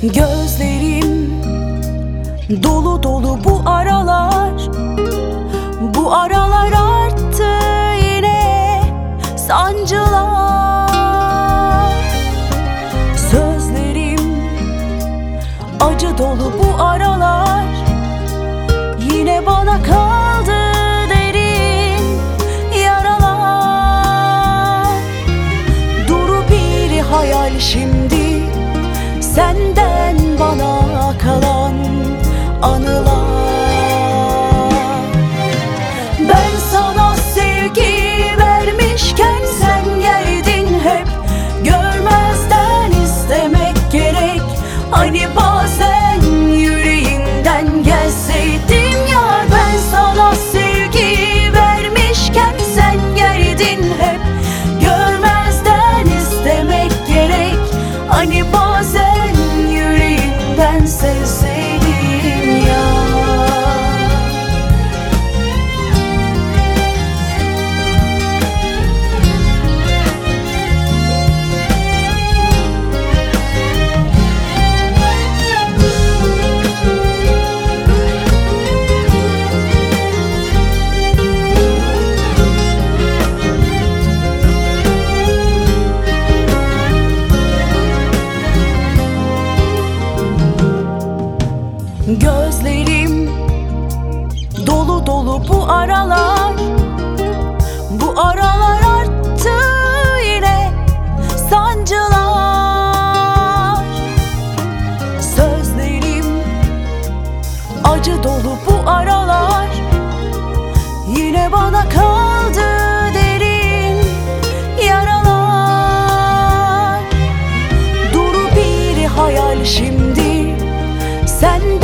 Gözlerim dolu dolu bu aralar. Bu aralar arttı yine sancılar. Sözlerim acı dolu bu aralar. Yine bana kaldı derin yaralar. Duru bir hayal şimdi, senden bana kalan anılar. Ben sana sevgi vermişken sen geldin hep. Görmezden istemek gerek. Hani bazen yüreğinden gelseydim yar. Ben sana sevgi vermişken sen geldin hep. Görmezden istemek gerek. Hani bazen yüreğinden sevseydim ya. Gözlerim dolu dolu bu aralar. Bu aralar arttı yine sancılar. Sözlerim acı dolu bu aralar. Yine bana kaldı derin yaralar. Duru bir hayal şimdi, sen